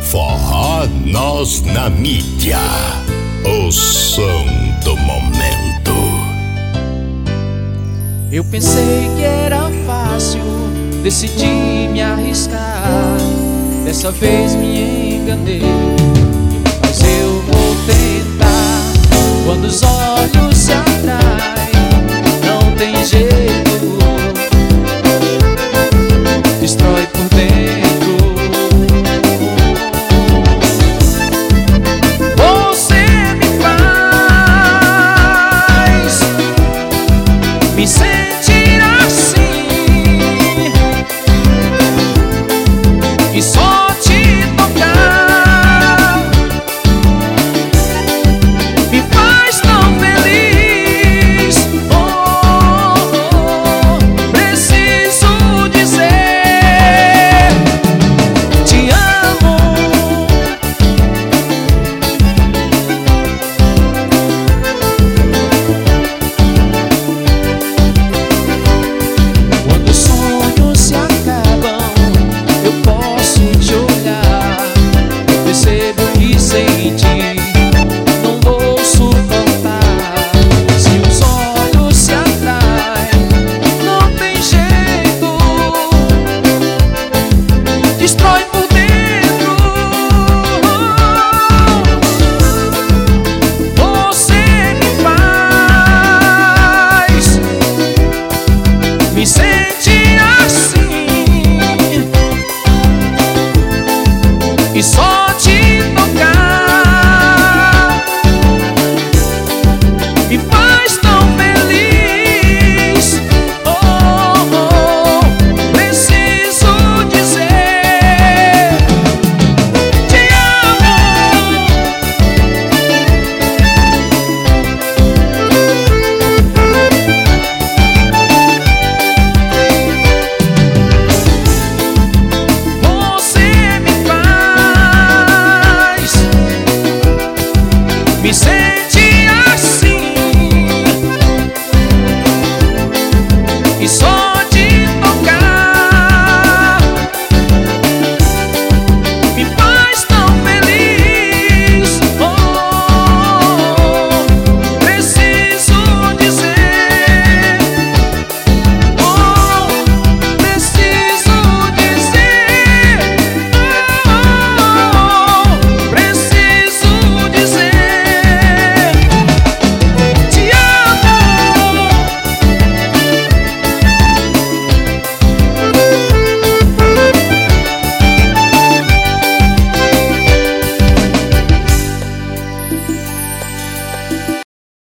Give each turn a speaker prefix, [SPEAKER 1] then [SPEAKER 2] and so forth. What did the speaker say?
[SPEAKER 1] Forró Nós na Mídia. O som do momento.
[SPEAKER 2] Eu pensei que era fácil, decidi me arriscar. Dessa vez me enganei, mas eu vou tentar. Quando os olhos se atraem, não tem jeito.